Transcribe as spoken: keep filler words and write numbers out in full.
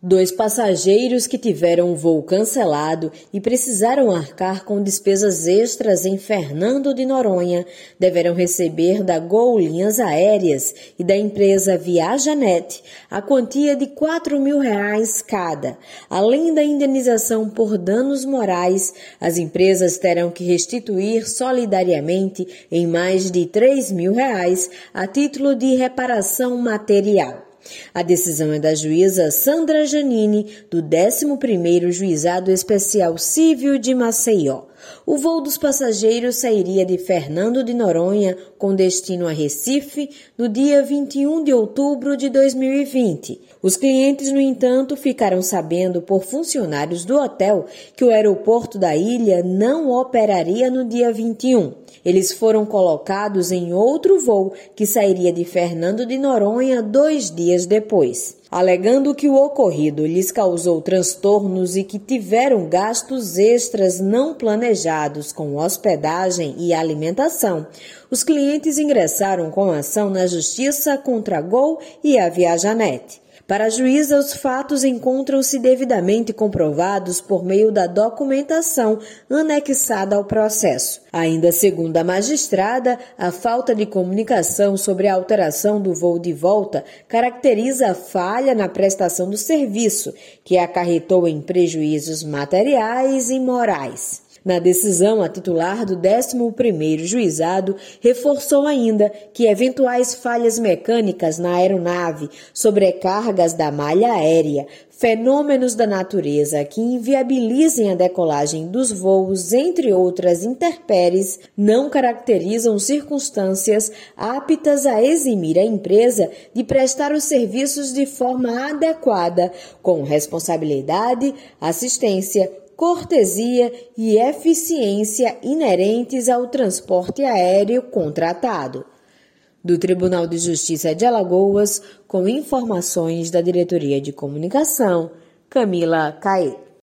Dois passageiros que tiveram o voo cancelado e precisaram arcar com despesas extras em Fernando de Noronha deverão receber da Gol Linhas Aéreas e da empresa ViajaNet a quantia de quatro mil reais cada. Além da indenização por danos morais, as empresas terão que restituir solidariamente em mais de três mil reais a título de reparação material. A decisão é da juíza Sandra Janini, do décimo primeiro Juizado Especial Cível de Maceió. O voo dos passageiros sairia de Fernando de Noronha com destino a Recife no dia vinte e um de outubro de dois mil e vinte. Os clientes, no entanto, ficaram sabendo por funcionários do hotel que o aeroporto da ilha não operaria no dia vinte e um. Eles foram colocados em outro voo que sairia de Fernando de Noronha dois dias depois. Alegando que o ocorrido lhes causou transtornos e que tiveram gastos extras não planejados com hospedagem e alimentação, os clientes ingressaram com ação na Justiça contra a Gol e a ViajaNet. Para a juíza, os fatos encontram-se devidamente comprovados por meio da documentação anexada ao processo. Ainda segundo a magistrada, a falta de comunicação sobre a alteração do voo de volta caracteriza a falha na prestação do serviço, que acarretou em prejuízos materiais e morais. Na decisão, a titular do décimo primeiro Juizado reforçou ainda que eventuais falhas mecânicas na aeronave, sobrecargas da malha aérea, fenômenos da natureza que inviabilizem a decolagem dos voos, entre outras intempéries, não caracterizam circunstâncias aptas a eximir a empresa de prestar os serviços de forma adequada, com responsabilidade, assistência, cortesia e eficiência inerentes ao transporte aéreo contratado. Do Tribunal de Justiça de Alagoas, com informações da Diretoria de Comunicação, Camila Caete.